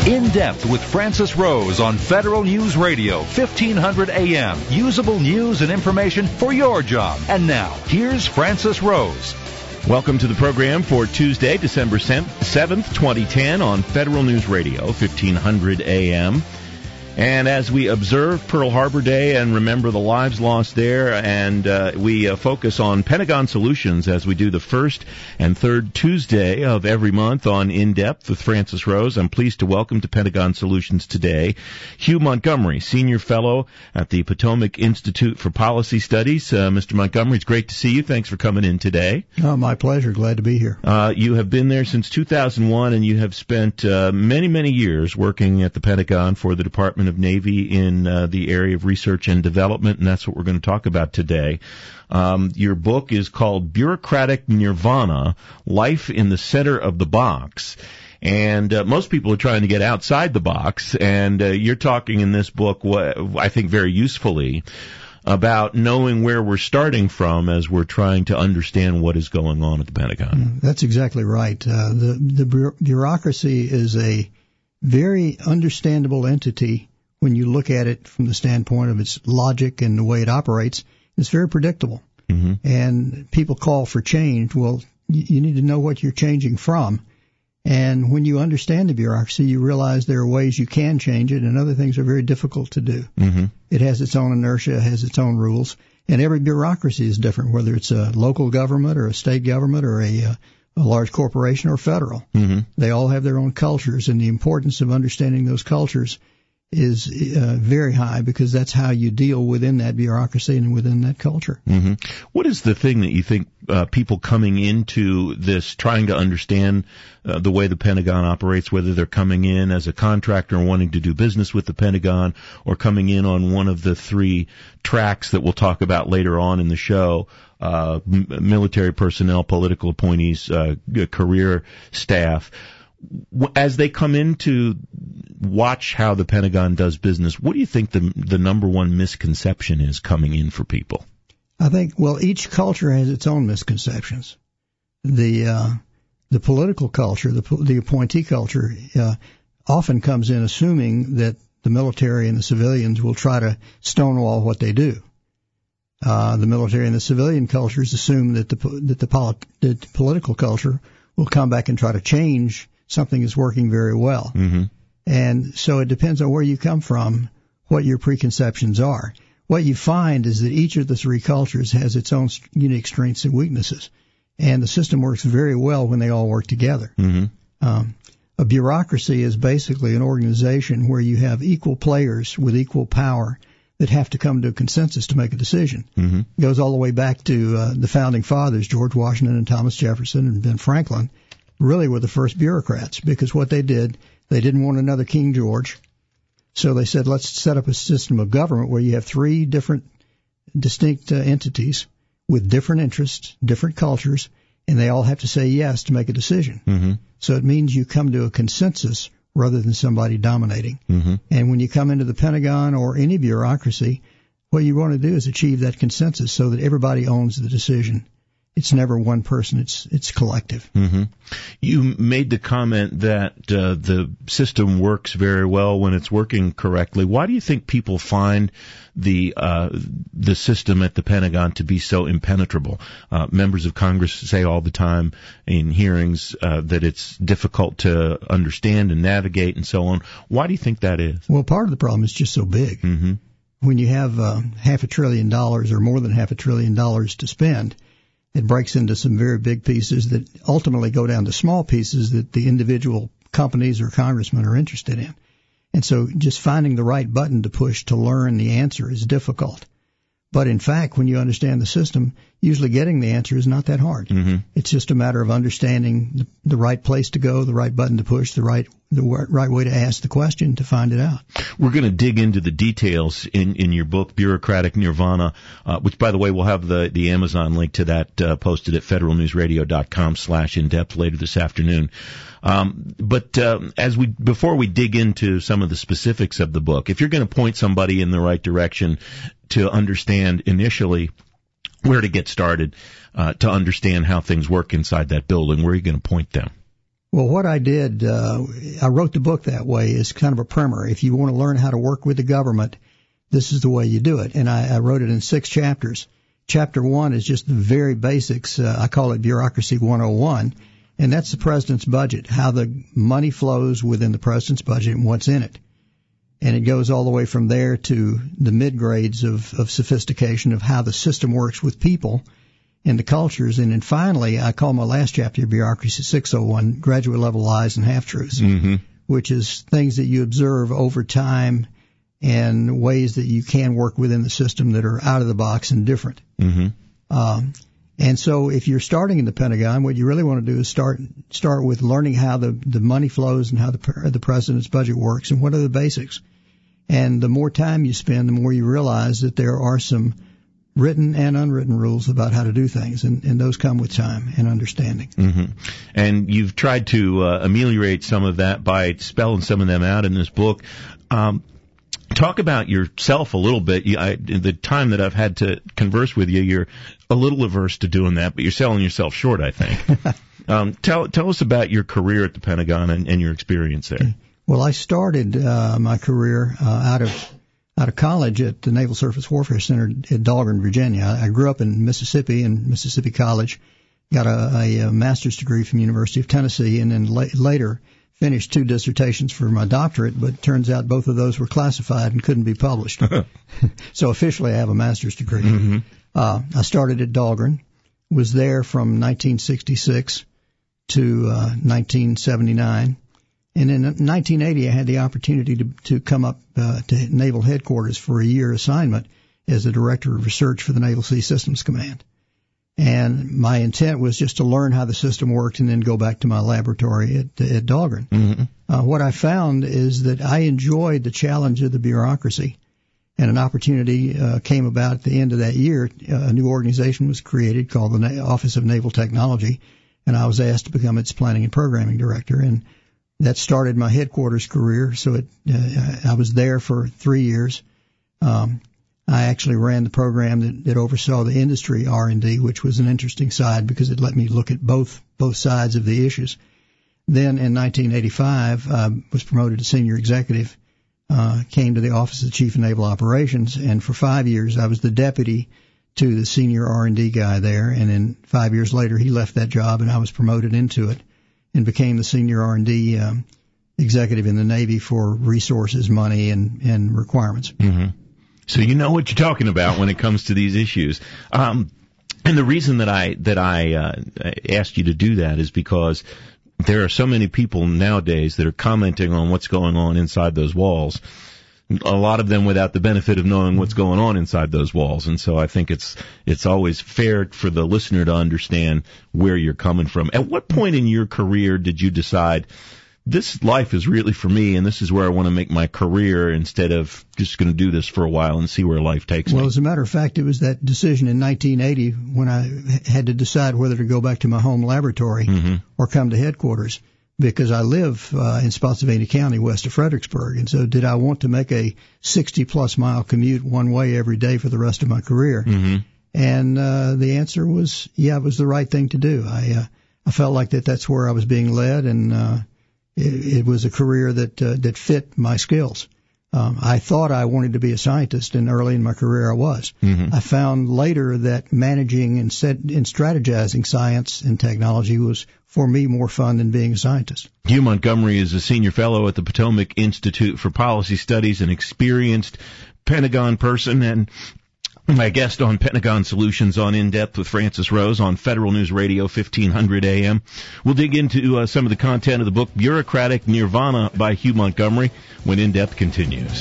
In Depth with Francis Rose on Federal News Radio, 1500 AM. Usable news and information for your job. And now, here's Francis Rose. Welcome to the program for Tuesday, December 7th, 2010 on Federal News Radio, 1500 AM. And as we observe Pearl Harbor Day and remember the lives lost there, and we focus on Pentagon Solutions as we do the first and third Tuesday of every month on In Depth with Francis Rose, I'm pleased to welcome to Pentagon Solutions today Hugh Montgomery, Senior Fellow at the Potomac Institute for Policy Studies. Mr. Montgomery, it's great to see you. Thanks for coming in today. Oh, my pleasure. Glad to be here. You have been there since 2001, and you have spent many, many years working at the Pentagon for the Department of Navy in the area of research and development, and that's what we're going to talk about today. Your book is called Bureaucratic Nirvana, Life in the Center of the Box. And most people are trying to get outside the box, and you're talking in this book, I think very usefully, about knowing where we're starting from as we're trying to understand what is going on at the Pentagon. That's exactly right. The bureaucracy is a very understandable entity when you look at it from the standpoint of its logic and the way it operates. It's very predictable. Mm-hmm. And people call for change. Well, you need to know what you're changing from. And when you understand the bureaucracy, you realize there are ways you can change it, and other things are very difficult to do. Mm-hmm. It has its own inertia, has its own rules, and every bureaucracy is different, whether it's a local government or a state government or a large corporation or federal. Mm-hmm. They all have their own cultures, and the importance of understanding those cultures is very high, because that's how you deal within that bureaucracy and within that culture. Mm-hmm. What is the thing that you think people coming into this, trying to understand the way the Pentagon operates, whether they're coming in as a contractor and wanting to do business with the Pentagon, or coming in on one of the three tracks that we'll talk about later on in the show, military personnel, political appointees, career staff, as they come in to watch how the Pentagon does business, what do you think the number one misconception is coming in for people? I think, well, each culture has its own misconceptions. The political culture, the appointee culture, often comes in assuming that the military and the civilians will try to stonewall what they do. The military and the civilian cultures assume that the political culture will come back and try to change something that's working very well. Mm-hmm. And so it depends on where you come from, what your preconceptions are. What you find is that each of the three cultures has its own unique strengths and weaknesses, and the system works very well when they all work together. Mm-hmm. A bureaucracy is basically an organization where you have equal players with equal power that have to come to a consensus to make a decision. Mm-hmm. It goes all the way back to the founding fathers, George Washington and Thomas Jefferson and Ben Franklin, really were the first bureaucrats, because what they did, they didn't want another King George. So they said, let's set up a system of government where you have three different distinct entities with different interests, different cultures, and they all have to say yes to make a decision. Mm-hmm. So it means you come to a consensus rather than somebody dominating. Mm-hmm. And when you come into the Pentagon or any bureaucracy, what you want to do is achieve that consensus so that everybody owns the decision. It's never one person, it's collective. Mm-hmm. You made the comment that the system works very well when it's working correctly. Why do you think people find the system at the Pentagon to be so impenetrable? Members of Congress say all the time in hearings that it's difficult to understand and navigate and so on. Why do you think that is? Well, part of the problem is just so big. Mm-hmm. When you have $500 billion or more than $500 billion to spend, it breaks into some very big pieces that ultimately go down to small pieces that the individual companies or congressmen are interested in. And so just finding the right button to push to learn the answer is difficult. But in fact, when you understand the system, usually getting the answer is not that hard. Mm-hmm. It's just a matter of understanding the right place to go, the right button to push, the right way to ask the question to find it out. We're going to dig into the details in your book, Bureaucratic Nirvana, which, by the way, we'll have the Amazon link to that posted at federalnewsradio.com/indepth later this afternoon. But before we dig into some of the specifics of the book, if you're going to point somebody in the right direction to understand initially where to get started, to understand how things work inside that building, where are you going to point them? Well, what I did, I wrote the book that way as kind of a primer. If you want to learn how to work with the government, this is the way you do it. And I wrote it in 6 chapters. Chapter 1 is just the very basics. I call it Bureaucracy 101. And that's the president's budget, how the money flows within the president's budget and what's in it. And it goes all the way from there to the mid-grades of sophistication of how the system works with people and the cultures. And then finally, I call my last chapter Bureaucracy 601, Graduate Level Lies and Half-Truths, which is things that you observe over time and ways that you can work within the system that are out of the box and different. And so if you're starting in the Pentagon, what you really want to do is start with learning how the money flows and how the president's budget works and what are the basics. And the more time you spend, the more you realize that there are some written and unwritten rules about how to do things, and those come with time and understanding. And you've tried to ameliorate some of that by spelling some of them out in this book. Talk about yourself a little bit. In the time that I've had to converse with you, you're a little averse to doing that, but you're selling yourself short, I think. Tell us about your career at the Pentagon and your experience there. Well, I started my career out of college at the Naval Surface Warfare Center at Dahlgren, Virginia. I grew up in Mississippi and Mississippi College, got a master's degree from University of Tennessee, and then later finished 2 dissertations for my doctorate, but it turns out both of those were classified and couldn't be published. So officially I have a master's degree. I started at Dahlgren, was there from 1966 to 1979. And in 1980, I had the opportunity to come up to Naval Headquarters for a year assignment as the Director of Research for the Naval Sea Systems Command. And my intent was just to learn how the system worked and then go back to my laboratory at Dahlgren. What I found is that I enjoyed the challenge of the bureaucracy, and an opportunity came about at the end of that year. A new organization was created called the Office of Naval Technology, and I was asked to become its planning and programming director. And that started my headquarters career. So I was there for 3 years. I actually ran the program that oversaw the industry R&D, which was an interesting side because it let me look at both sides of the issues. Then in 1985, I was promoted to senior executive, came to the Office of the Chief of Naval Operations, and for 5 years I was the deputy to the senior R&D guy there. And then 5 years later, he left that job and I was promoted into it and became the senior R&D executive in the Navy for resources, money, and requirements. So you know what you're talking about when it comes to these issues. And the reason that I asked you to do that is because there are so many people nowadays that are commenting on what's going on inside those walls. A lot of them without the benefit of knowing what's going on inside those walls. And so I think it's always fair for the listener to understand where you're coming from. At what point in your career did you decide this life is really for me, and this is where I want to make my career instead of just going to do this for a while and see where life takes me? Well, as a matter of fact, it was that decision in 1980 when I had to decide whether to go back to my home laboratory or come to headquarters, because I live in Spotsylvania County, west of Fredericksburg. And so did I want to make a 60-plus mile commute one way every day for the rest of my career? And the answer was, yeah, it was the right thing to do. I felt like that's where I was being led, and it was a career that fit my skills. I thought I wanted to be a scientist, and early in my career I was. I found later that managing and strategizing science and technology was, for me, more fun than being a scientist. Hugh Montgomery is a senior fellow at the Potomac Institute for Policy Studies, an experienced Pentagon person, and my guest on Pentagon Solutions on In Depth with Francis Rose on Federal News Radio 1500 AM. We'll dig into some of the content of the book Bureaucratic Nirvana by Hugh Montgomery when In Depth continues.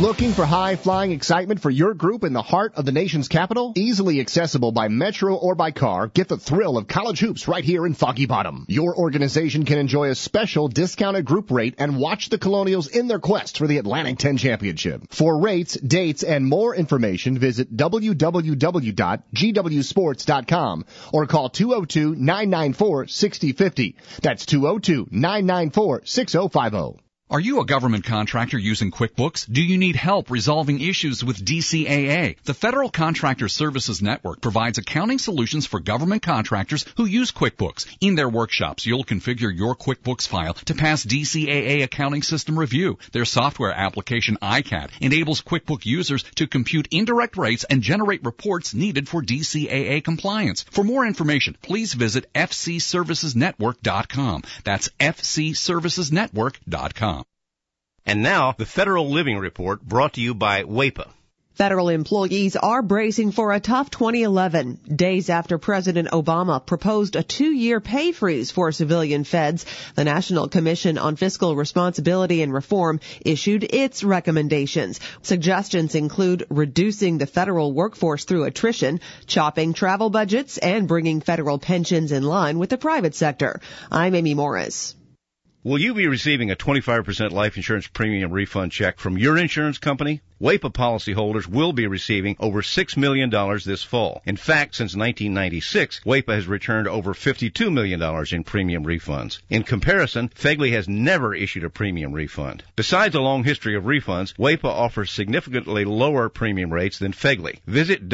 Looking for high-flying excitement for your group in the heart of the nation's capital? Easily accessible by metro or by car, get the thrill of college hoops right here in Foggy Bottom. Your organization can enjoy a special discounted group rate and watch the Colonials in their quest for the Atlantic 10 Championship. For rates, dates, and more information, visit www.gwsports.com or call 202-994-6050. That's 202-994-6050. Are you a government contractor using QuickBooks? Do you need help resolving issues with DCAA? The Federal Contractor Services Network provides accounting solutions for government contractors who use QuickBooks. In their workshops, you'll configure your QuickBooks file to pass DCAA accounting system review. Their software application, ICAT, enables QuickBooks users to compute indirect rates and generate reports needed for DCAA compliance. For more information, please visit fcservicesnetwork.com. That's fcservicesnetwork.com. And now, the Federal Living Report, brought to you by WAEPA. Federal employees are bracing for a tough 2011. Days after President Obama proposed a 2-year pay freeze for civilian feds, the National Commission on Fiscal Responsibility and Reform issued its recommendations. Suggestions include reducing the federal workforce through attrition, chopping travel budgets, and bringing federal pensions in line with the private sector. I'm Amy Morris. Will you be receiving a 25% life insurance premium refund check from your insurance company? WAEPA policyholders will be receiving over $6 million this fall. In fact, since 1996, WAEPA has returned over $52 million in premium refunds. In comparison, FEGLI has never issued a premium refund. Besides a long history of refunds, WAEPA offers significantly lower premium rates than FEGLI. Visit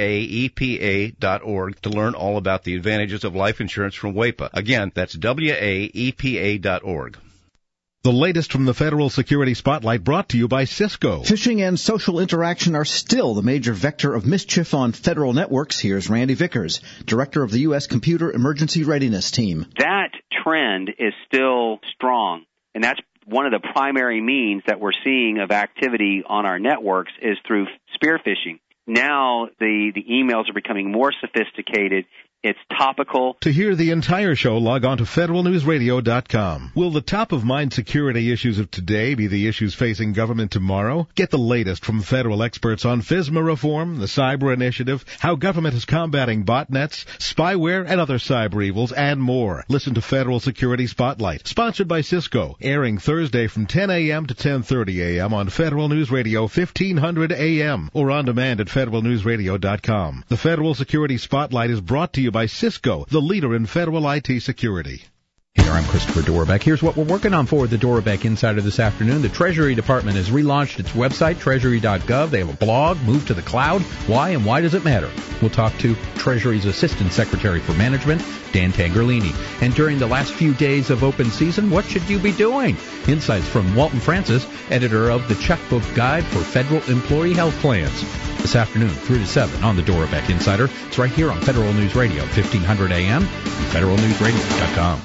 WAEPA.org to learn all about the advantages of life insurance from WAEPA. Again, that's WAEPA.org. The latest from the Federal Security Spotlight, brought to you by Cisco. Phishing and social interaction are still the major vector of mischief on federal networks. Here's Randy Vickers, director of the U.S. Computer Emergency Readiness Team. That trend is still strong, and that's one of the primary means that we're seeing of activity on our networks is through spear phishing. Now the emails are becoming more sophisticated. It's topical. To hear the entire show, log on to federalnewsradio.com. Will the top-of-mind security issues of today be the issues facing government tomorrow? Get the latest from federal experts on FISMA reform, the cyber initiative, how government is combating botnets, spyware, and other cyber evils, and more. Listen to Federal Security Spotlight, sponsored by Cisco, airing Thursday from 10 a.m. to 10:30 a.m. on Federal News Radio 1500 a.m. or on demand at federalnewsradio.com. The Federal Security Spotlight is brought to you by Cisco, the leader in federal IT security. Hey there, I'm Christopher Dorbeck. Here's what we're working on for the Dorbeck Insider this afternoon. The Treasury Department has relaunched its website, treasury.gov. They have a blog, Move to the Cloud. Why and why does it matter? We'll talk to Treasury's Assistant Secretary for Management, Dan Tangerlini. And during the last few days of open season, what should you be doing? Insights from Walton Francis, editor of the Checkbook Guide for Federal Employee Health Plans. This afternoon, 3 to 7 on the Dorbeck Insider. It's right here on Federal News Radio, 1500 AM, and federalnewsradio.com.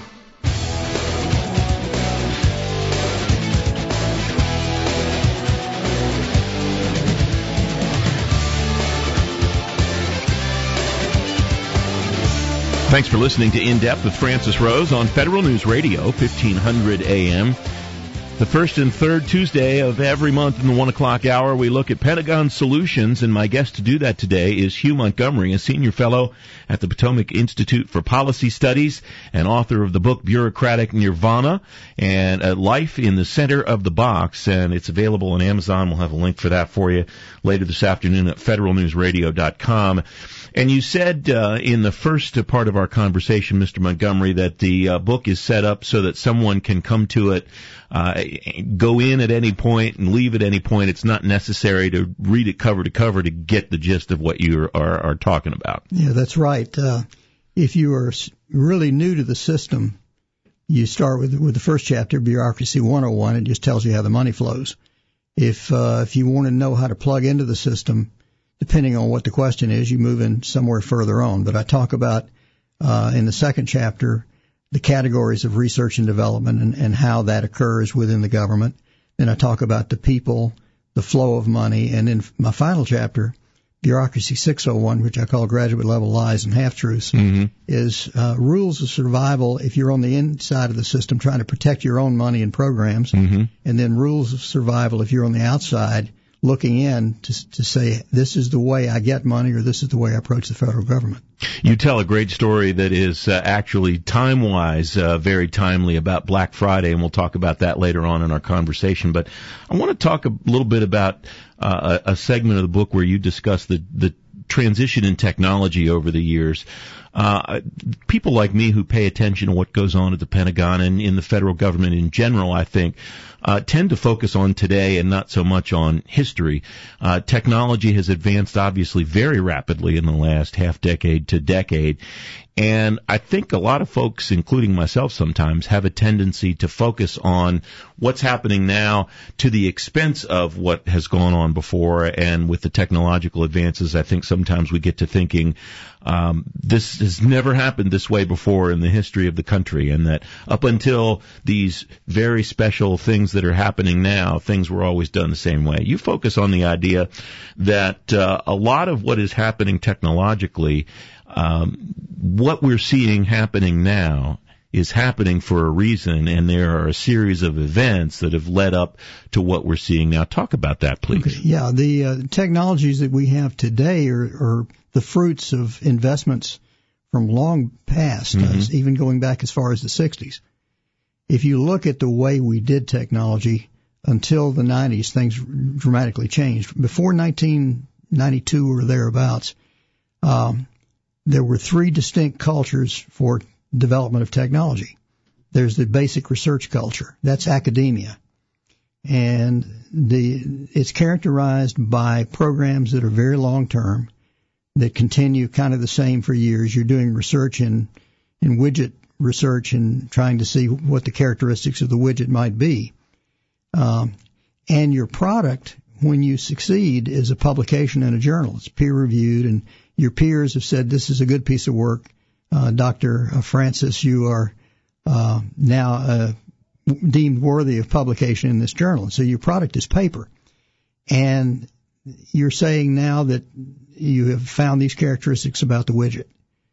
Thanks for listening to In Depth with Francis Rose on Federal News Radio, 1500 AM. The first and third Tuesday of every month in the 1 o'clock hour, we look at Pentagon solutions, and my guest to do that today is Hugh Montgomery, a senior fellow at the Potomac Institute for Policy Studies and author of the book Bureaucratic Nirvana and Life in the Center of the Box, and it's available on Amazon. We'll have a link for that for you later this afternoon at federalnewsradio.com. And you said in the first part of our conversation, Mr. Montgomery, that the book is set up so that someone can come to it, go in at any point and leave at any point. It's not necessary to read it cover to cover to get the gist of what you are talking about. Yeah, that's right. If you are really new to the system, you start with the first chapter, Bureaucracy 101. It just tells you how the money flows. If you want to know how to plug into the system, depending on what the question is, you move in somewhere further on. But I talk about, in the second chapter, the categories of research and development and how that occurs within the government. Then I talk about the people, the flow of money. And in my final chapter, Bureaucracy 601, which I call graduate level lies and half-truths, is rules of survival if you're on the inside of the system trying to protect your own money and programs, and then rules of survival if you're on the outside looking in to say this is the way I get money or this is the way I approach the federal government. You tell a great story that is actually time-wise very timely about Black Friday, and we'll talk about that later on in our conversation. But I want to talk a little bit about a segment of the book where you discuss the transition in technology over the years. People like me who pay attention to what goes on at the Pentagon and in the federal government in general, I think, tend to focus on today and not so much on history. Technology has advanced obviously very rapidly in the last half decade to decade. And I think a lot of folks, including myself sometimes, have a tendency to focus on what's happening now to the expense of what has gone on before. And with the technological advances, I think sometimes we get to thinking, this has never happened this way before in the history of the country, and that up until these very special things that are happening now, things were always done the same way. You focus on the idea that a lot of what is happening technologically, what we're seeing happening now is happening for a reason, and there are a series of events that have led up to what we're seeing now. Talk about that, please. Okay. Yeah, the technologies that we have today are the fruits of investments from long past, even going back as far as the 60s. If you look at the way we did technology until the 90s, things dramatically changed. Before 1992 or thereabouts, there were three distinct cultures for development of technology. There's the basic research culture. That's academia. And it's characterized by programs that are very long-term, that continue kind of the same for years. You're doing research in widget research and trying to see what the characteristics of the widget might be. And your product, when you succeed, is a publication in a journal. It's peer-reviewed, and your peers have said, this is a good piece of work. Dr. Francis, you are now deemed worthy of publication in this journal. And so your product is paper. And you're saying now that you have found these characteristics about the widget.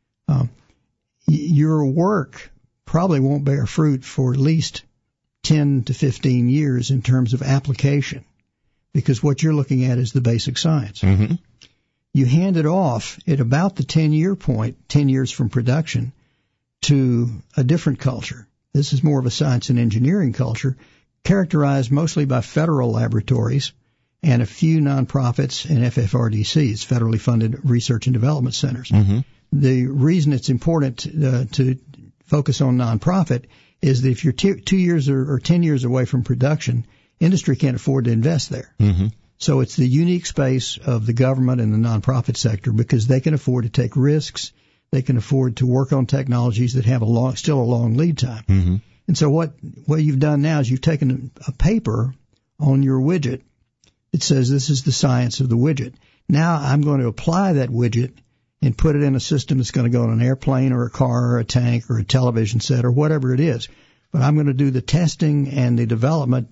Your work probably won't bear fruit for at least 10 to 15 years in terms of application, because what you're looking at is the basic science. Mm-hmm. You hand it off at about the 10-year point, 10 years from production, to a different culture. This is more of a science and engineering culture, characterized mostly by federal laboratories and a few nonprofits and FFRDCs, federally funded research and development centers. Mm-hmm. The reason it's important to focus on nonprofit is that if you're 2 years or 10 years away from production, industry can't afford to invest there. Mm-hmm. So it's the unique space of the government and the nonprofit sector, because they can afford to take risks. They can afford to work on technologies that have still a long lead time. Mm-hmm. And so what you've done now is you've taken a paper on your widget. It says this is the science of the widget. Now I'm going to apply that widget and put it in a system that's going to go on an airplane or a car or a tank or a television set or whatever it is. But I'm going to do the testing and the development,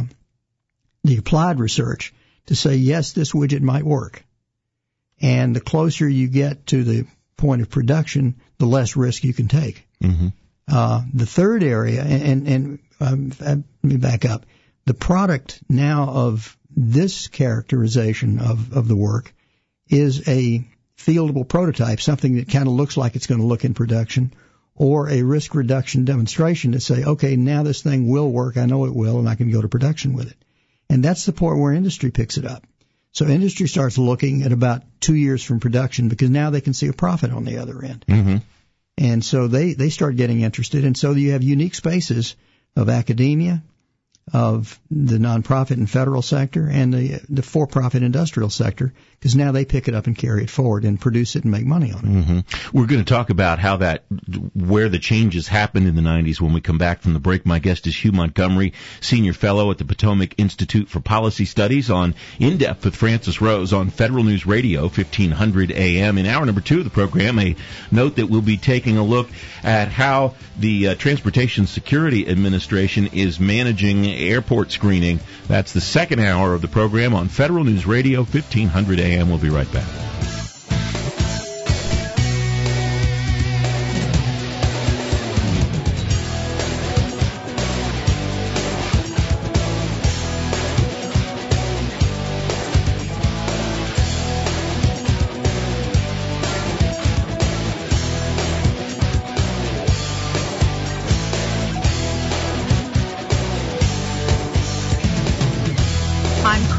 the applied research to say, yes, this widget might work. And the closer you get to the point of production, the less risk you can take. Mm-hmm. The third area, and let me back up. The product now of this characterization of the work is a fieldable prototype, something that kind of looks like it's going to look in production, or a risk reduction demonstration to say, okay, now this thing will work, I know it will, and I can go to production with it. And that's the point where industry picks it up. So industry starts looking at about 2 years from production, because now they can see a profit on the other end. Mm-hmm. And so they start getting interested. And so you have unique spaces of academia, of the nonprofit and federal sector, and the for-profit industrial sector, because now they pick it up and carry it forward and produce it and make money on it. Mm-hmm. We're going to talk about where the changes happened in the 90s when we come back from the break. My guest is Hugh Montgomery, Senior Fellow at the Potomac Institute for Policy Studies, on In Depth with Francis Rose on Federal News Radio, 1500 AM. In hour number 2 of the program, a note that we'll be taking a look at how the Transportation Security Administration is managing airport screening. That's the second hour of the program on Federal News Radio, 1500 AM. We'll be right back.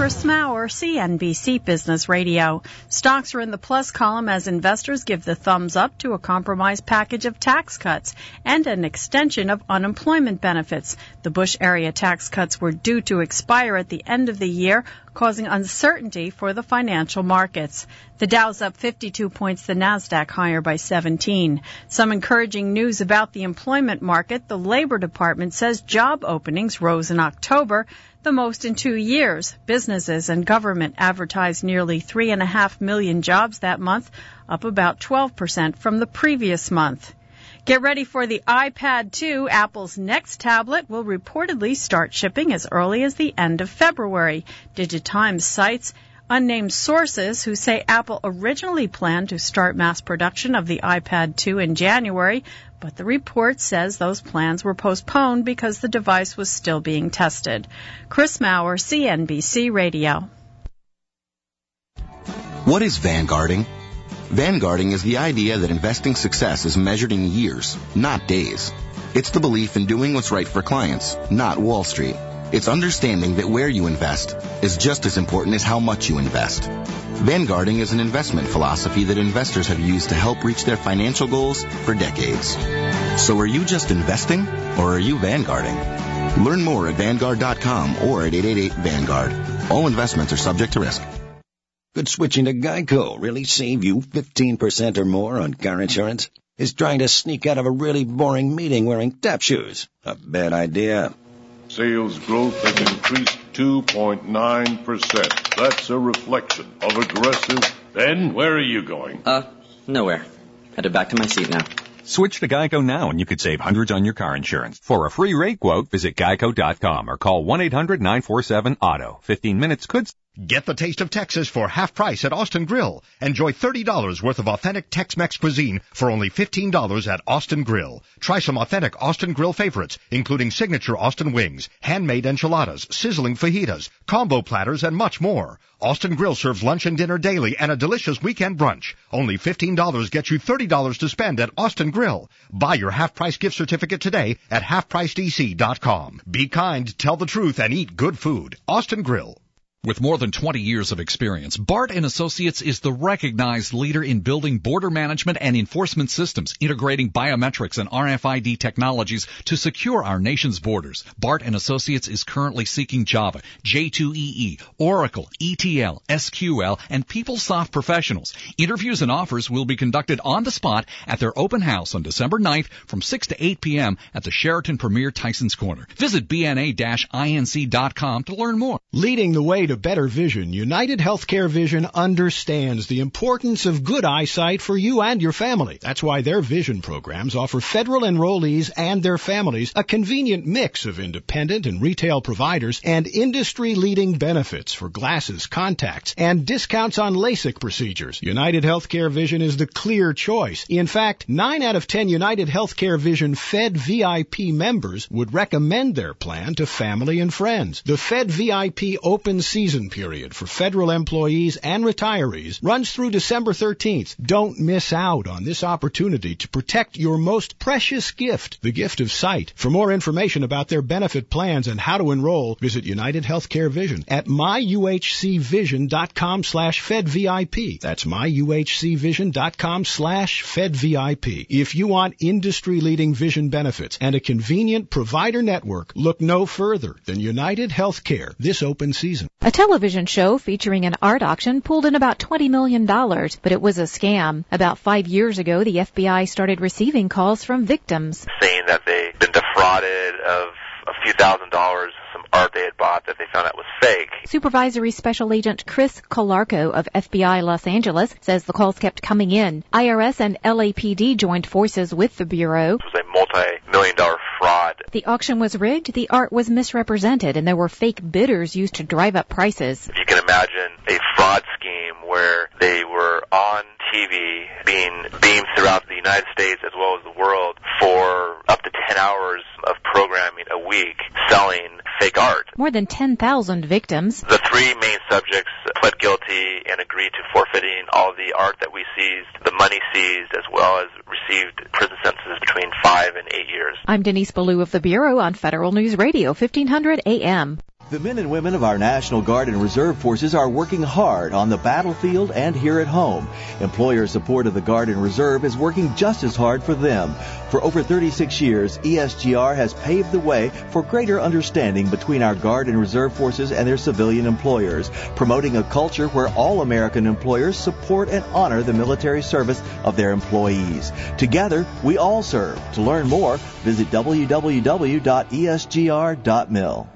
Chris Maurer, CNBC Business Radio. Stocks are in the plus column as investors give the thumbs up to a compromise package of tax cuts and an extension of unemployment benefits. The Bush-era tax cuts were due to expire at the end of the year, causing uncertainty for the financial markets. The Dow's up 52 points, the Nasdaq higher by 17. Some encouraging news about the employment market. The Labor Department says job openings rose in October, the most in 2 years. Businesses and government advertised nearly 3.5 million jobs that month, up about 12% from the previous month. Get ready for the iPad 2. Apple's next tablet will reportedly start shipping as early as the end of February. DigiTimes cites unnamed sources who say Apple originally planned to start mass production of the iPad 2 in January, but the report says those plans were postponed because the device was still being tested. Chris Maurer, CNBC Radio. What is vanguarding? Vanguarding is the idea that investing success is measured in years, not days. It's the belief in doing what's right for clients, not Wall Street. It's understanding that where you invest is just as important as how much you invest. Vanguarding is an investment philosophy that investors have used to help reach their financial goals for decades. So are you just investing, or are you vanguarding? Learn more at Vanguard.com or at 888-VANGUARD. All investments are subject to risk. Could switching to Geico really save you 15% or more on car insurance? Is trying to sneak out of a really boring meeting wearing tap shoes a bad idea? Sales growth has increased 2.9%. That's a reflection of aggressive... Ben, where are you going? Nowhere. Headed back to my seat now. Switch to Geico now and you could save hundreds on your car insurance. For a free rate quote, visit geico.com or call 1-800-947-AUTO. 15 minutes could... Get the taste of Texas for half price at Austin Grill. Enjoy $30 worth of authentic Tex-Mex cuisine for only $15 at Austin Grill. Try some authentic Austin Grill favorites, including signature Austin wings, handmade enchiladas, sizzling fajitas, combo platters, and much more. Austin Grill serves lunch and dinner daily and a delicious weekend brunch. Only $15 gets you $30 to spend at Austin Grill. Buy your half-price gift certificate today at halfpricedec.com. Be kind, tell the truth, and eat good food. Austin Grill. With more than 20 years of experience, Bart & Associates is the recognized leader in building border management and enforcement systems, integrating biometrics and RFID technologies to secure our nation's borders. Bart & Associates is currently seeking Java, J2EE, Oracle, ETL, SQL, and PeopleSoft professionals. Interviews and offers will be conducted on the spot at their open house on December 9th from 6 to 8 p.m. at the Sheraton Premier Tysons Corner. Visit bna-inc.com to learn more. Leading the way to better vision, United Healthcare Vision understands the importance of good eyesight for you and your family. That's why their vision programs offer federal enrollees and their families a convenient mix of independent and retail providers and industry-leading benefits for glasses, contacts, and discounts on LASIK procedures. United Healthcare Vision is the clear choice. In fact, 9 out of 10 United Healthcare Vision Fed VIP members would recommend their plan to family and friends. The Fed VIP open season period for federal employees and retirees runs through December 13th. Don't miss out on this opportunity to protect your most precious gift, the gift of sight. For more information about their benefit plans and how to enroll, visit United Healthcare Vision at myuhcvision.com/FedVIP. That's myuhcvision.com/FedVIP. If you want industry-leading vision benefits and a convenient provider network, look no further than United Healthcare this open season. A television show featuring an art auction pulled in about $20 million, but it was a scam. About 5 years ago, the FBI started receiving calls from victims saying that they'd been defrauded of a few $1,000s, some art they had bought that they found out was fake. Supervisory Special Agent Chris Colarco of FBI Los Angeles says the calls kept coming in. IRS and LAPD joined forces with the Bureau. It was a multi-million-dollar fraud. The auction was rigged, the art was misrepresented, and there were fake bidders used to drive up prices. If you can imagine a fraud scheme where they were on TV being beamed throughout the United States as well as the world for up to 10 hours of programming a week selling fake art. More than 10,000 victims. The 3 main subjects pled guilty and agreed to forfeiting all the art that we seized, the money seized, as well as received prison sentences between 5 and 8 years. I'm Denise Ballou of the Bureau on Federal News Radio, 1500 AM. The men and women of our National Guard and Reserve Forces are working hard on the battlefield and here at home. Employer support of the Guard and Reserve is working just as hard for them. For over 36 years, ESGR has paved the way for greater understanding between our Guard and Reserve Forces and their civilian employers, promoting a culture where all American employers support and honor the military service of their employees. Together, we all serve. To learn more, visit www.esgr.mil.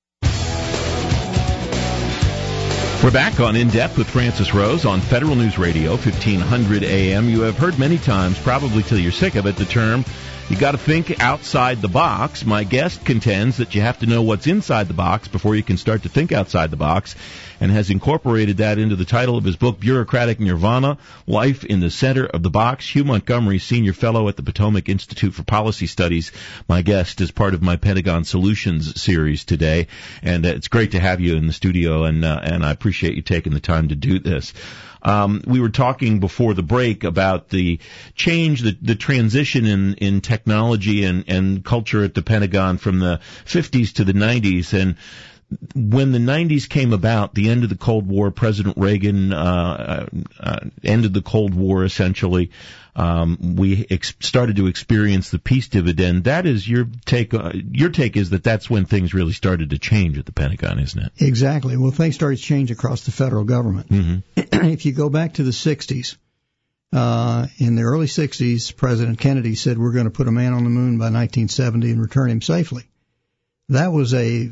We're back on In Depth with Francis Rose on Federal News Radio, 1500 AM. You have heard many times, probably till you're sick of it, the term, you got to think outside the box. My guest contends that you have to know what's inside the box before you can start to think outside the box, and has incorporated that into the title of his book, Bureaucratic Nirvana, Life in the Center of the Box. Hugh Montgomery, Senior Fellow at the Potomac Institute for Policy Studies, my guest as part of my Pentagon Solutions series today. And it's great to have you in the studio, and I appreciate you taking the time to do this. We were talking before the break about the change, the transition in technology and culture at the Pentagon from the 50s to the 90s. And when the 90s came about, the end of the Cold War, President Reagan ended the Cold War essentially. We started to experience the peace dividend. That is your take. Your take is that that's when things really started to change at the Pentagon, isn't it? Exactly. Well, things started to change across the federal government. Mm-hmm. If you go back to the 60s, in the early 60s, President Kennedy said we're going to put a man on the moon by 1970 and return him safely. That was a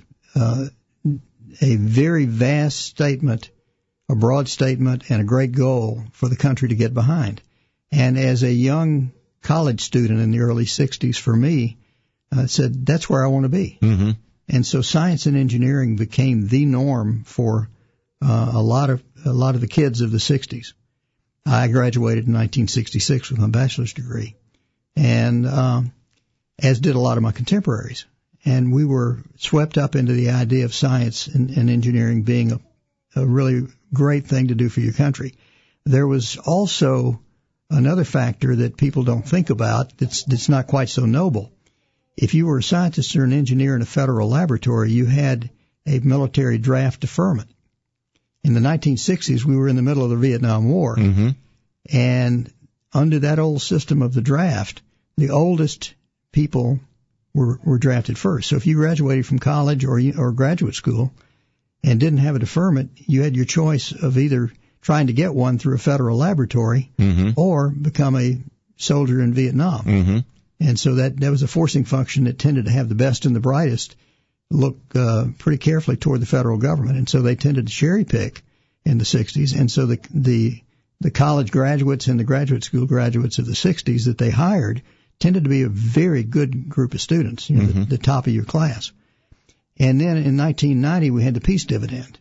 very vast statement, a broad statement, and a great goal for the country to get behind. And as a young college student in the early 60s, for me, said that's where I want to be. Mm-hmm. And so science and engineering became the norm for a lot of the kids of the 60s. I graduated in 1966 with my bachelor's degree, and as did a lot of my contemporaries. And we were swept up into the idea of science and engineering being a really great thing to do for your country. There was also another factor that people don't think about that's not quite so noble. If you were a scientist or an engineer in a federal laboratory, you had a military draft deferment. In the 1960s, we were in the middle of the Vietnam War, mm-hmm. and under that old system of the draft, the oldest people were drafted first. So if you graduated from college or graduate school and didn't have a deferment, you had your choice of either trying to get one through a federal laboratory mm-hmm. or become a soldier in Vietnam. Mm-hmm. And so that was a forcing function that tended to have the best and the brightest look pretty carefully toward the federal government. And so they tended to cherry pick in the 60s. And so the college graduates and the graduate school graduates of the 60s that they hired tended to be a very good group of students, mm-hmm. the top of your class. And then in 1990, we had the peace dividend.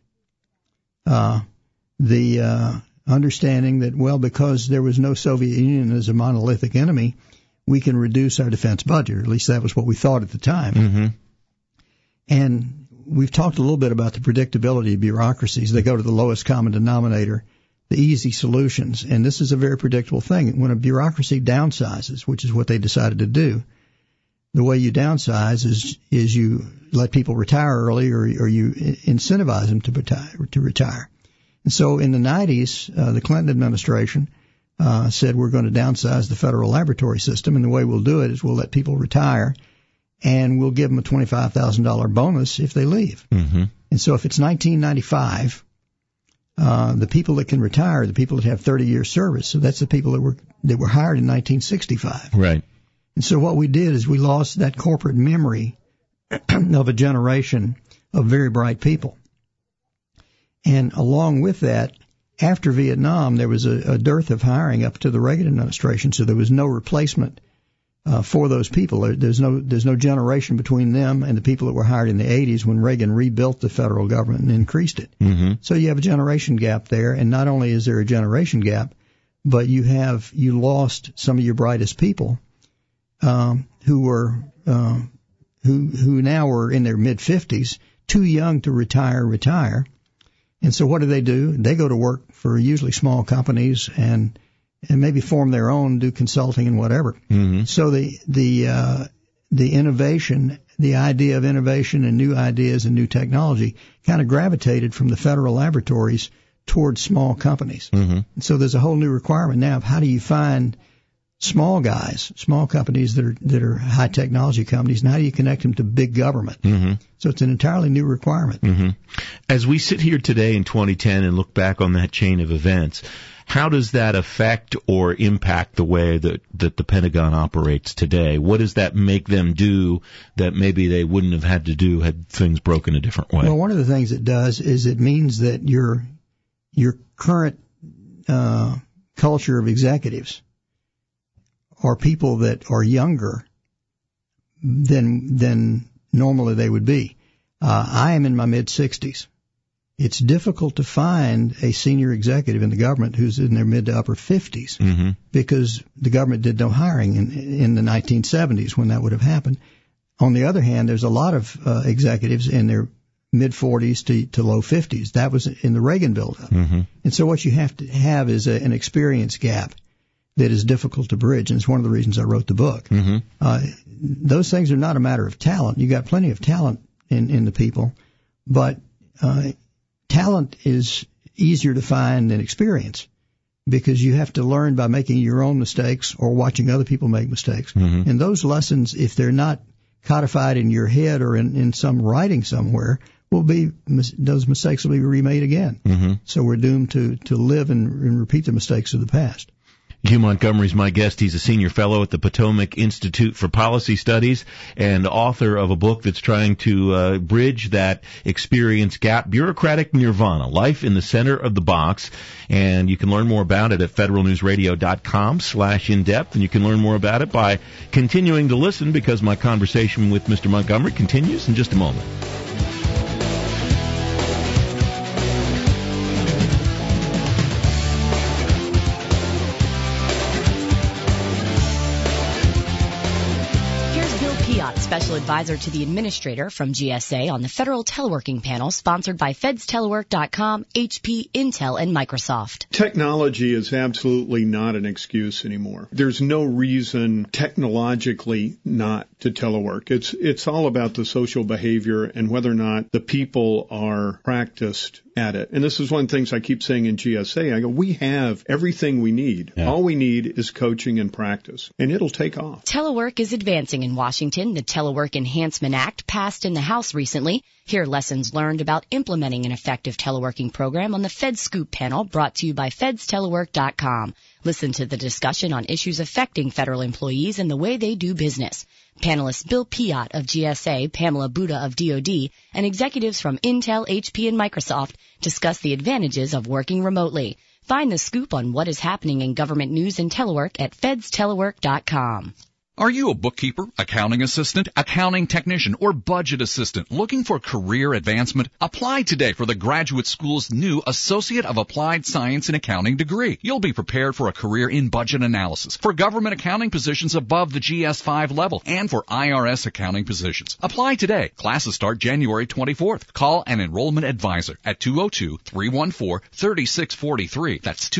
The understanding that, well, because there was no Soviet Union as a monolithic enemy, we can reduce our defense budget, or at least that was what we thought at the time. Mm-hmm. And we've talked a little bit about the predictability of bureaucracies. They go to the lowest common denominator, the easy solutions. And this is a very predictable thing. When a bureaucracy downsizes, which is what they decided to do, the way you downsize is you let people retire early or you incentivize them to retire. And so in the 90s, the Clinton administration said we're going to downsize the federal laboratory system, and the way we'll do it is we'll let people retire, and we'll give them a $25,000 bonus if they leave. Mm-hmm. And so if it's 1995, the people that can retire are the people that have 30 years service. So that's the people that were hired in 1965. Right. And so what we did is we lost that corporate memory of a generation of very bright people. And along with that, after Vietnam, there was a dearth of hiring up to the Reagan administration, so there was no replacement for those people. There's no generation between them and the people that were hired in the 80s when Reagan rebuilt the federal government and increased it. Mm-hmm. So you have a generation gap there, and not only is there a generation gap, but you lost some of your brightest people who now are in their mid-50s, too young to retire. And so what do? They go to work for usually small companies and maybe form their own, do consulting and whatever. Mm-hmm. So the innovation the idea of innovation and new ideas and new technology kind of gravitated from the federal laboratories towards small companies. And so there's a whole new requirement now of how do you find small guys, small companies that are high technology companies, and how do you connect them to big government? So it's an entirely new requirement. As we sit here today in 2010 and look back on that chain of events, how does that affect or impact the way that the Pentagon operates today? What does that make them do that maybe they wouldn't have had to do had things broken a different way? Well, one of the things it does is it means that your current culture of executives are people that are younger than normally they would be. I am in my mid-60s. It's difficult to find a senior executive in the government who's in their mid to upper 50s because the government did no hiring in the 1970s when that would have happened. On the other hand, there's a lot of executives in their mid-40s to low 50s. That was in the Reagan buildup. And so what you have to have is an experience gap that is difficult to bridge, and it's one of the reasons I wrote the book. Those things are not a matter of talent. You got plenty of talent in the people, but talent is easier to find than experience because you have to learn by making your own mistakes or watching other people make mistakes. And those lessons, if they're not codified in your head or in some writing somewhere, those mistakes will be remade again. So we're doomed to live and repeat the mistakes of the past. Hugh Montgomery's my guest. He's a senior fellow at the Potomac Institute for Policy Studies and author of a book that's trying to bridge that experience gap, Bureaucratic Nirvana, Life in the Center of the Box. And you can learn more about it at federalnewsradio.com/in-depth. And you can learn more about it by continuing to listen because my conversation with Mr. Montgomery continues in just a moment. Special advisor to the administrator from GSA on the Federal Teleworking Panel, sponsored by FedsTelework.com, HP, Intel, and Microsoft. Technology is absolutely not an excuse anymore. There's no reason technologically not to telework. It's all about the social behavior and whether or not the people are practiced at it. And this is one of the things I keep saying in GSA. I go, we have everything we need. Yeah. All we need is coaching and practice, and it'll take off. Telework is advancing in Washington. The Telework Enhancement Act passed in the House recently. Hear lessons learned about implementing an effective teleworking program on the FedScoop panel, brought to you by FedsTelework.com. Listen to the discussion on issues affecting federal employees and the way they do business. Panelists Bill Piott of GSA, Pamela Buda of DoD, and executives from Intel, HP, and Microsoft discuss the advantages of working remotely. Find the scoop on what is happening in government news and telework at FedsTelework.com. Are you a bookkeeper, accounting assistant, accounting technician, or budget assistant looking for career advancement? Apply today for the Graduate School's new Associate of Applied Science in Accounting degree. You'll be prepared for a career in budget analysis, for government accounting positions above the GS5 level, and for IRS accounting positions. Apply today. Classes start January 24th. Call an enrollment advisor at 202-314-3643. That's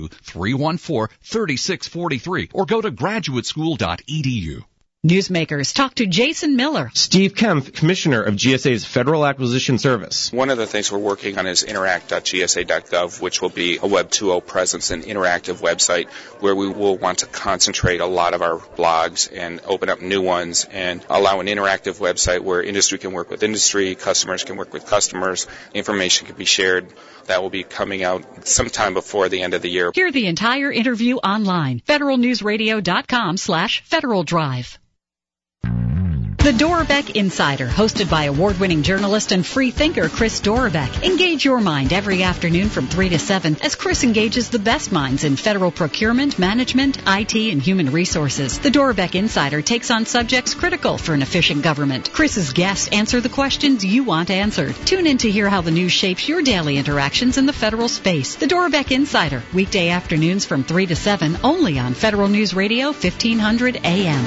202-314-3643. Or go to graduateschool.edu. Newsmakers talk to Jason Miller. Steve Kempf, Commissioner of GSA's Federal Acquisition Service. One of the things we're working on is interact.gsa.gov, which will be a Web 2.0 presence, an interactive website where we will want to concentrate a lot of our blogs and open up new ones and allow an interactive website where industry can work with industry, customers can work with customers, information can be shared. That will be coming out sometime before the end of the year. Hear the entire interview online. FederalNewsRadio.com/Federal Drive. The Dorbeck Insider, hosted by award-winning journalist and free thinker Chris Dorbeck. Engage your mind every afternoon from 3 to 7 as Chris engages the best minds in federal procurement, management, IT, and human resources. The Dorbeck Insider takes on subjects critical for an efficient government. Chris's guests answer the questions you want answered. Tune in to hear how the news shapes your daily interactions in the federal space. The Dorbeck Insider, weekday afternoons from 3 to 7, only on Federal News Radio, 1500 AM.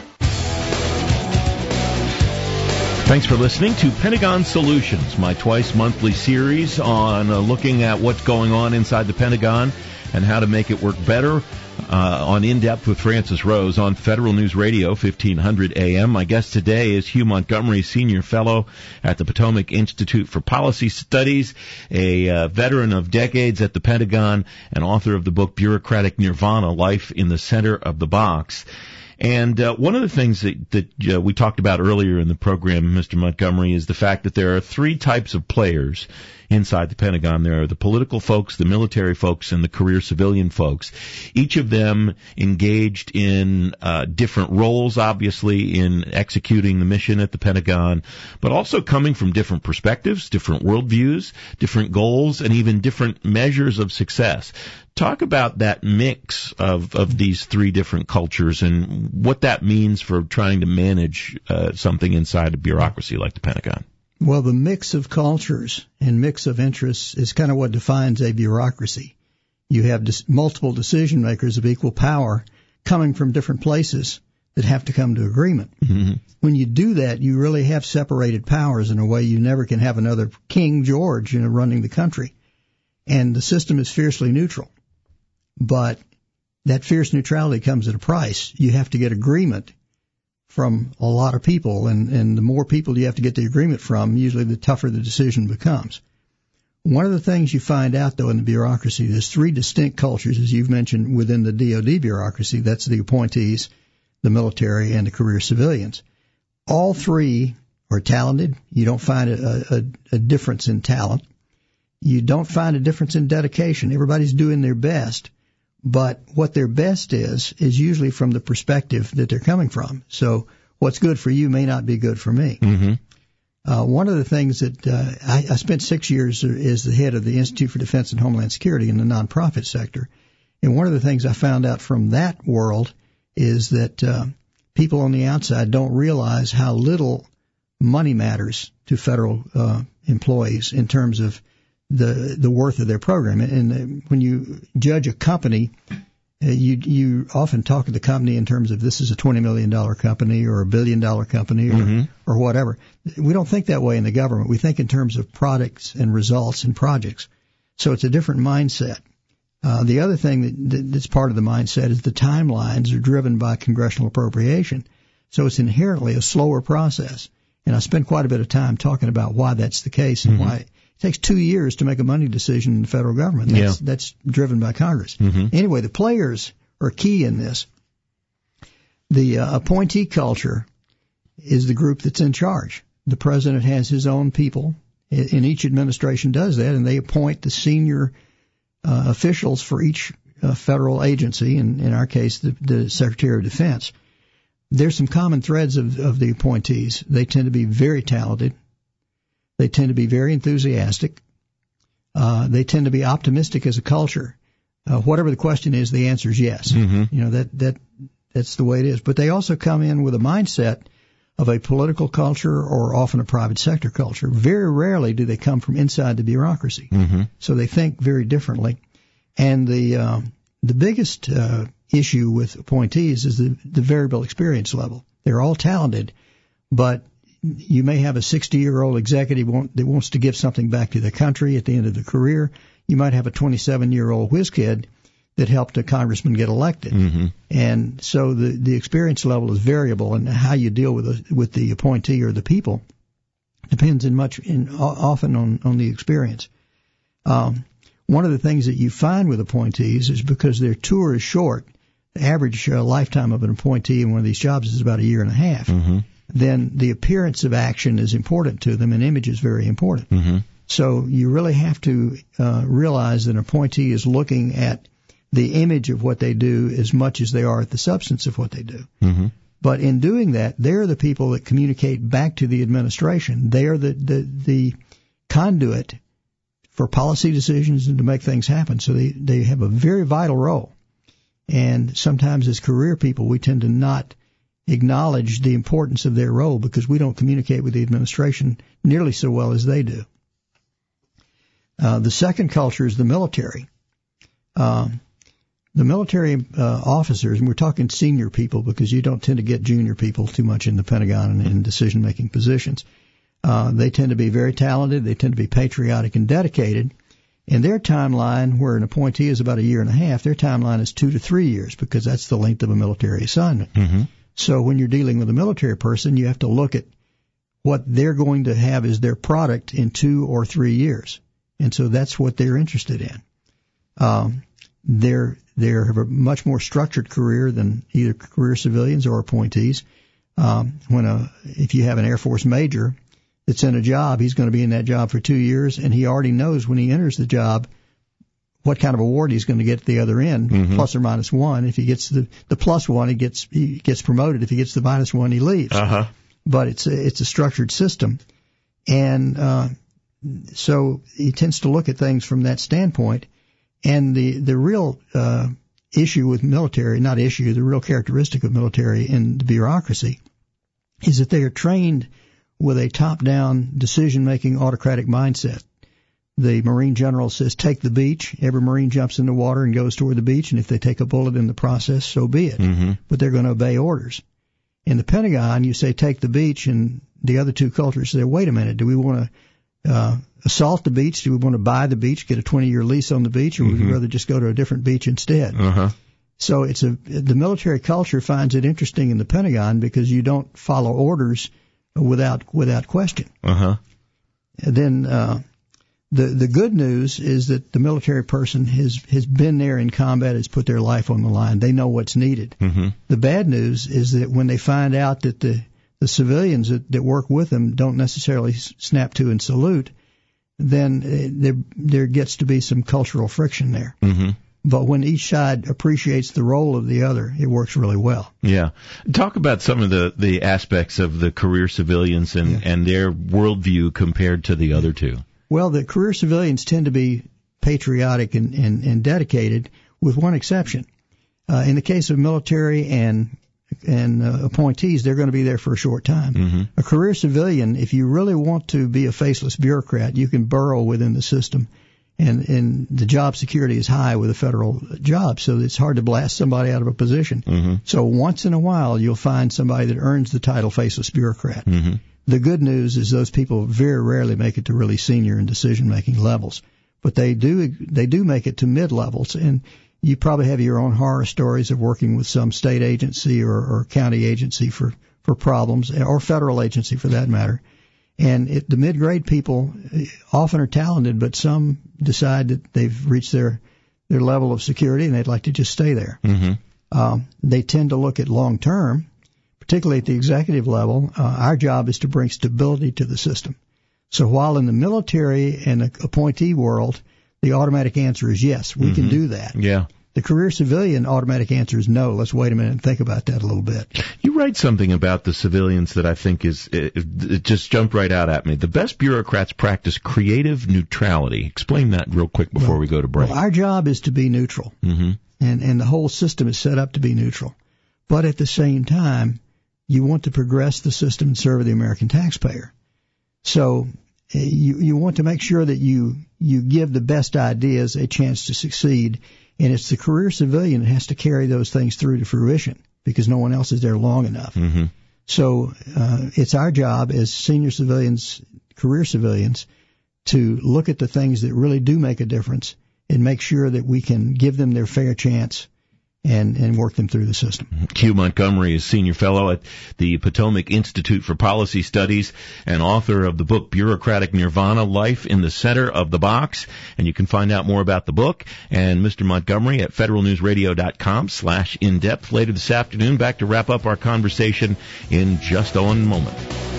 Thanks for listening to Pentagon Solutions, my twice-monthly series on looking at what's going on inside the Pentagon and how to make it work better on In Depth with Francis Rose on Federal News Radio, 1500 AM. My guest today is Hugh Montgomery, Senior Fellow at the Potomac Institute for Policy Studies, a veteran of decades at the Pentagon, and author of the book Bureaucratic Nirvana, Life in the Center of the Box. And one of the things that we talked about earlier in the program, Mr. Montgomery, is the fact that there are three types of players inside the Pentagon. There are the political folks, the military folks, and the career civilian folks. Each of them engaged in different roles, obviously, in executing the mission at the Pentagon, but also coming from different perspectives, different worldviews, different goals, and even different measures of success. Talk about that mix of these three different cultures and what that means for trying to manage something inside a bureaucracy like the Pentagon. Well, the mix of cultures and mix of interests is kind of what defines a bureaucracy. You have multiple decision makers of equal power coming from different places that have to come to agreement. Mm-hmm. When you do that, you really have separated powers in a way you never can have another King George, running the country. And the system is fiercely neutral. But that fierce neutrality comes at a price. You have to get agreement from a lot of people, and the more people you have to get the agreement from, usually the tougher the decision becomes. One of the things you find out, though, in the bureaucracy, there's three distinct cultures, as you've mentioned, within the DoD bureaucracy. That's the appointees, the military, and the career civilians. All three are talented. You don't find a difference in talent. You don't find a difference in dedication. Everybody's doing their best. But what their best is usually from the perspective that they're coming from. So what's good for you may not be good for me. Mm-hmm. One of the things that I spent 6 years as the head of the Institute for Defense and Homeland Security in the nonprofit sector. And one of the things I found out from that world is that people on the outside don't realize how little money matters to federal employees in terms of the worth of their program. And when you judge a company, you often talk to the company in terms of this is a $20 million company or a $1 billion company or whatever. We don't think that way in the government. We think in terms of products and results and projects. So it's a different mindset. The other thing that's part of the mindset is the timelines are driven by congressional appropriation. So it's inherently a slower process. And I spent quite a bit of time talking about why that's the case and why it takes 2 years to make a money decision in the federal government. That's driven by Congress. Anyway, the players are key in this. The appointee culture is the group that's in charge. The president has his own people, and each administration does that, and they appoint the senior officials for each federal agency, in our case, the Secretary of Defense. There's some common threads of the appointees. They tend to be very talented. They tend to be very enthusiastic. They tend to be optimistic as a culture. Whatever the question is, the answer is yes. That's the way it is. But they also come in with a mindset of a political culture or often a private sector culture. Very rarely do they come from inside the bureaucracy. So they think very differently. And the biggest issue with appointees is the variable experience level. They're all talented, but you may have a 60-year-old executive that wants to give something back to the country at the end of the career. You might have a 27-year-old whiz kid that helped a congressman get elected. And so the experience level is variable, and how you deal with the appointee or the people depends often on the experience. One of the things that you find with appointees is because their tour is short, the average lifetime of an appointee in one of these jobs is about 1.5 years. Then the appearance of action is important to them, and image is very important. So you really have to realize that an appointee is looking at the image of what they do as much as they are at the substance of what they do. But in doing that, they're the people that communicate back to the administration. They are the conduit for policy decisions and to make things happen. So they have a very vital role. And sometimes as career people, we tend to not acknowledge the importance of their role because we don't communicate with the administration nearly so well as they do. The second culture is the military. The military officers, and we're talking senior people because you don't tend to get junior people too much in the Pentagon and in decision-making positions. They tend to be very talented. They tend to be patriotic and dedicated. And their timeline, where an appointee is about a year and a half, their timeline is 2 to 3 years because that's the length of a military assignment. Mm-hmm. So when you're dealing with a military person, you have to look at what they're going to have as their product in 2 or 3 years. And so that's what they're interested in. They have a much more structured career than either career civilians or appointees. If you have an Air Force major that's in a job, he's going to be in that job for 2 years, and he already knows when he enters the job what kind of award he's going to get at the other end, mm-hmm. plus or minus one. If he gets the plus one, he gets promoted. If he gets the minus one, he leaves. Uh-huh. But it's a structured system, and so he tends to look at things from that standpoint. And the real issue with military, the real characteristic of military and the bureaucracy is that they are trained with a top-down decision-making autocratic mindset. The Marine general says, take the beach. Every Marine jumps in the water and goes toward the beach, and if they take a bullet in the process, so be it. Mm-hmm. But they're going to obey orders. In the Pentagon, you say, take the beach, and the other two cultures say, wait a minute, do we want to assault the beach? Do we want to buy the beach, get a 20-year lease on the beach, or would we rather just go to a different beach instead? Uh-huh. So the military culture finds it interesting in the Pentagon because you don't follow orders without question. Uh-huh. And then the good news is that the military person has been there in combat, has put their life on the line. They know what's needed. Mm-hmm. The bad news is that when they find out that the civilians that work with them don't necessarily snap to and salute, then there gets to be some cultural friction there. Mm-hmm. But when each side appreciates the role of the other, it works really well. Yeah. Talk about some of the aspects of the career civilians and their worldview compared to the other two. Well, the career civilians tend to be patriotic and dedicated, with one exception. In the case of military and appointees, they're going to be there for a short time. Mm-hmm. A career civilian, if you really want to be a faceless bureaucrat, you can burrow within the system. And the job security is high with a federal job, so it's hard to blast somebody out of a position. Mm-hmm. So once in a while, you'll find somebody that earns the title faceless bureaucrat. Mm-hmm. The good news is those people very rarely make it to really senior and decision-making levels, but they do make it to mid-levels. And you probably have your own horror stories of working with some state agency or county agency for problems, or federal agency for that matter. And the mid-grade people often are talented, but some decide that they've reached their level of security and they'd like to just stay there. Mm-hmm. They tend to look at long-term, particularly at the executive level. Our job is to bring stability to the system. So while in the military and the appointee world, the automatic answer is yes, we can do that. Yeah. The career civilian automatic answer is no. Let's wait a minute and think about that a little bit. You write something about the civilians that I think it just jumped right out at me. The best bureaucrats practice creative neutrality. Explain that real quick before we go to break. Well, our job is to be neutral, mm-hmm. and the whole system is set up to be neutral. But at the same time, you want to progress the system and serve the American taxpayer. So you want to make sure that you give the best ideas a chance to succeed. And it's the career civilian that has to carry those things through to fruition because no one else is there long enough. Mm-hmm. So it's our job as senior civilians, career civilians, to look at the things that really do make a difference and make sure that we can give them their fair chance and work them through the system. Hugh Montgomery is Senior Fellow at the Potomac Institute for Policy Studies and author of the book Bureaucratic Nirvana, Life in the Center of the Box. And you can find out more about the book and Mr. Montgomery at federalnewsradio.com/in-depth later this afternoon. Back to wrap up our conversation in just a moment.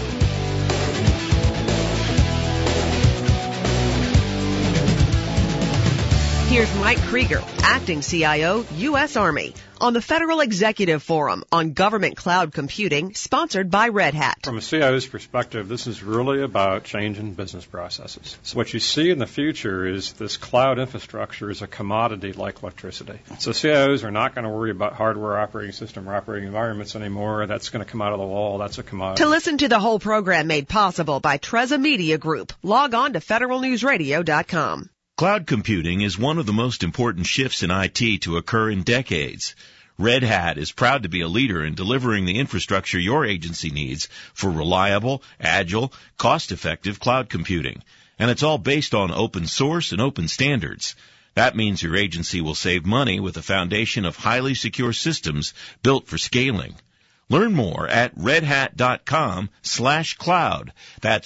Here's Mike Krieger, Acting CIO, U.S. Army, on the Federal Executive Forum on Government Cloud Computing, sponsored by Red Hat. From a CIO's perspective, this is really about changing business processes. So what you see in the future is this cloud infrastructure is a commodity like electricity. So CIOs are not going to worry about hardware operating system or operating environments anymore. That's going to come out of the wall. That's a commodity. To listen to the whole program made possible by Treza Media Group, log on to federalnewsradio.com. Cloud computing is one of the most important shifts in IT to occur in decades. Red Hat is proud to be a leader in delivering the infrastructure your agency needs for reliable, agile, cost-effective cloud computing. And it's all based on open source and open standards. That means your agency will save money with a foundation of highly secure systems built for scaling. Learn more at redhat.com/cloud. That's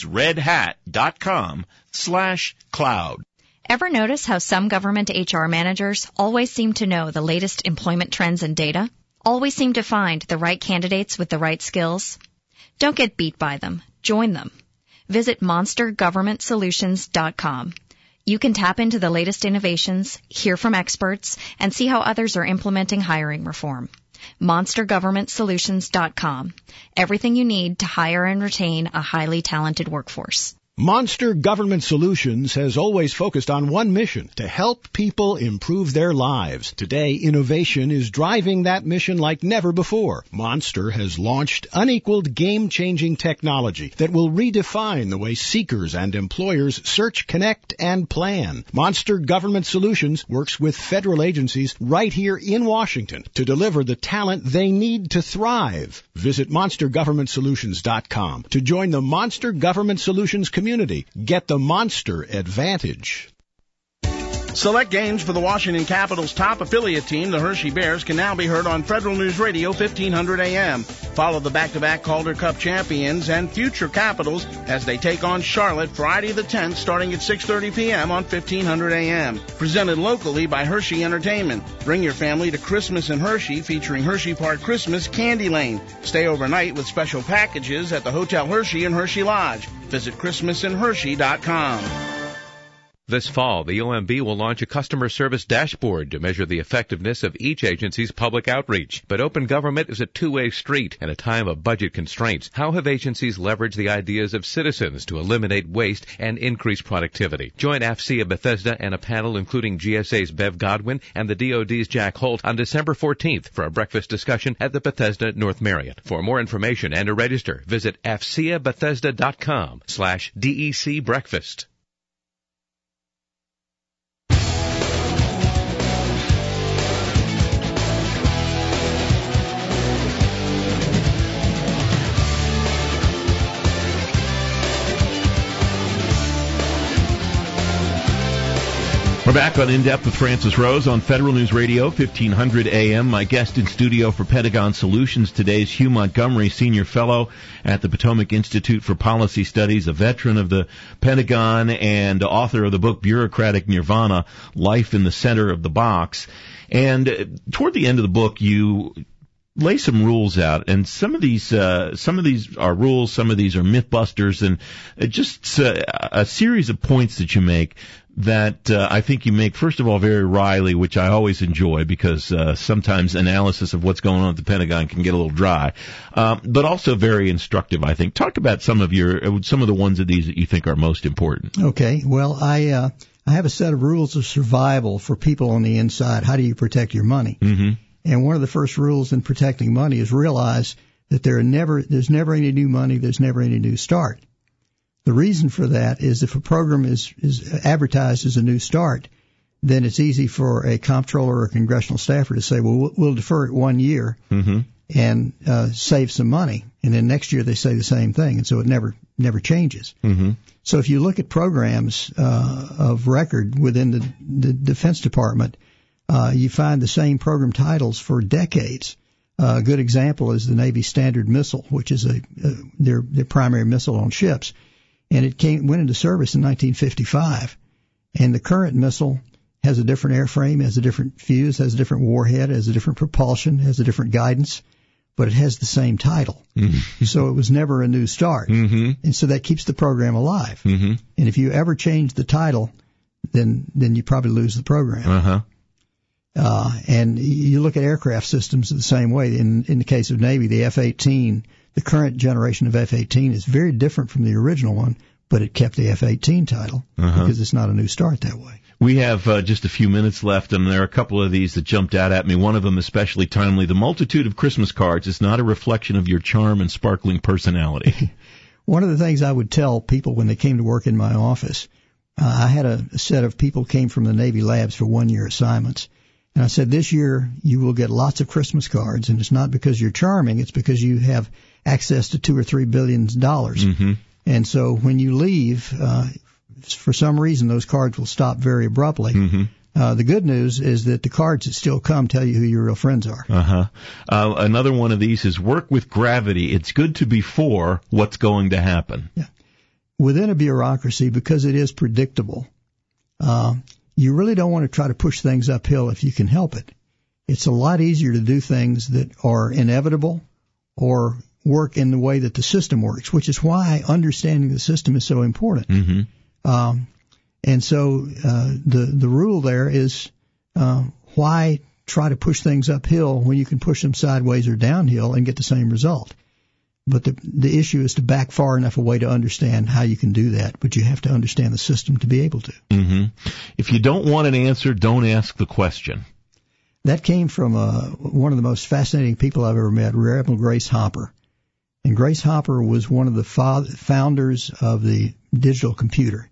redhat.com/cloud. Ever notice how some government HR managers always seem to know the latest employment trends and data? Always seem to find the right candidates with the right skills? Don't get beat by them. Join them. Visit monstergovernmentsolutions.com. You can tap into the latest innovations, hear from experts, and see how others are implementing hiring reform. monstergovernmentsolutions.com. Everything you need to hire and retain a highly talented workforce. Monster Government Solutions has always focused on one mission, to help people improve their lives. Today, innovation is driving that mission like never before. Monster has launched unequaled game-changing technology that will redefine the way seekers and employers search, connect, and plan. Monster Government Solutions works with federal agencies right here in Washington to deliver the talent they need to thrive. Visit monstergovernmentsolutions.com to join the Monster Government Solutions community. Get the Monster advantage. Select games for the Washington Capitals' top affiliate team, the Hershey Bears, can now be heard on Federal News Radio 1500 AM. Follow the back-to-back Calder Cup champions and future Capitals as they take on Charlotte Friday the 10th starting at 6:30 p.m. on 1500 AM. Presented locally by Hershey Entertainment. Bring your family to Christmas in Hershey featuring Hershey Park Christmas Candy Lane. Stay overnight with special packages at the Hotel Hershey and Hershey Lodge. Visit ChristmasInHershey.com. This fall, the OMB will launch a customer service dashboard to measure the effectiveness of each agency's public outreach. But open government is a two-way street in a time of budget constraints. How have agencies leveraged the ideas of citizens to eliminate waste and increase productivity? Join AFCEA Bethesda and a panel including GSA's Bev Godwin and the DoD's Jack Holt on December 14th for a breakfast discussion at the Bethesda North Marriott. For more information and to register, visit AFCEABethesda.com/DEC breakfast. We're back on In Depth with Francis Rose on Federal News Radio, 1500 AM. My guest in studio for Pentagon Solutions today is Hugh Montgomery, Senior Fellow at the Potomac Institute for Policy Studies, a veteran of the Pentagon and author of the book Bureaucratic Nirvana, Life in the Center of the Box. And toward the end of the book, you lay some rules out, and some of these are rules, some of these are mythbusters, and just a series of points that you make that I think you make, first of all, very wryly, which I always enjoy because sometimes analysis of what's going on at the Pentagon can get a little dry, but also very instructive, I think. Talk about some of the ones of these that you think are most important. Okay. Well, I have a set of rules of survival for people on the inside. How do you protect your money? Mm-hmm. And one of the first rules in protecting money is realize that there's never any new money, there's never any new start. The reason for that is if a program is advertised as a new start, then it's easy for a comptroller or a congressional staffer to say, well, we'll defer it 1 year and save some money. And then next year they say the same thing. And so it never changes. Mm-hmm. So if you look at programs of record within the Defense Department, you find the same program titles for decades. A good example is the Navy Standard Missile, which is their primary missile on ships. And it went into service in 1955. And the current missile has a different airframe, has a different fuse, has a different warhead, has a different propulsion, has a different guidance, but it has the same title. Mm-hmm. So it was never a new start. Mm-hmm. And so that keeps the program alive. Mm-hmm. And if you ever change the title, then you probably lose the program. Uh-huh. And you look at aircraft systems the same way. In the case of Navy, the F-18, the current generation of F-18 is very different from the original one, but it kept the F-18 title because it's not a new start that way. We have just a few minutes left, and there are a couple of these that jumped out at me. One of them especially timely. The multitude of Christmas cards is not a reflection of your charm and sparkling personality. One of the things I would tell people when they came to work in my office, I had a set of people came from the Navy labs for 1-year assignments. And I said, this year you will get lots of Christmas cards, and it's not because you're charming, it's because you have access to $2 or $3 billion. Mm-hmm. And so when you leave, for some reason those cards will stop very abruptly. Mm-hmm. The good news is that the cards that still come tell you who your real friends are. Another one of these is work with gravity. It's good to be for what's going to happen. Yeah. Within a bureaucracy, because it is predictable, you really don't want to try to push things uphill if you can help it. It's a lot easier to do things that are inevitable or work in the way that the system works, which is why understanding the system is so important. Mm-hmm. And so the rule there is why try to push things uphill when you can push them sideways or downhill and get the same result. But the issue is to back far enough away to understand how you can do that, but you have to understand the system to be able to. Mm-hmm. If you don't want an answer, don't ask the question. That came from one of the most fascinating people I've ever met, Rear Admiral Grace Hopper. And Grace Hopper was one of the founders of the digital computer.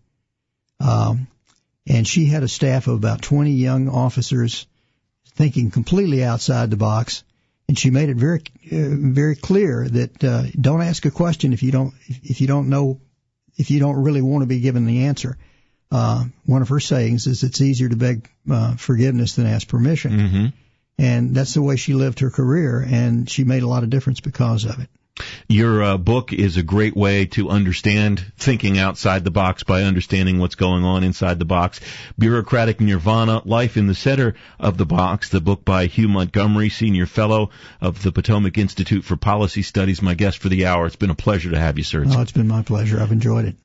And she had a staff of about 20 young officers thinking completely outside the box. And she made it very, very clear that don't ask a question if you don't really want to be given the answer. One of her sayings is it's easier to beg forgiveness than ask permission. Mm-hmm. And that's the way she lived her career, and she made a lot of difference because of it. Your book is a great way to understand thinking outside the box by understanding what's going on inside the box. Bureaucratic Nirvana, Life in the Center of the Box, the book by Hugh Montgomery, Senior Fellow of the Potomac Institute for Policy Studies, my guest for the hour. It's been a pleasure to have you, sir. Oh, it's been my pleasure. I've enjoyed it.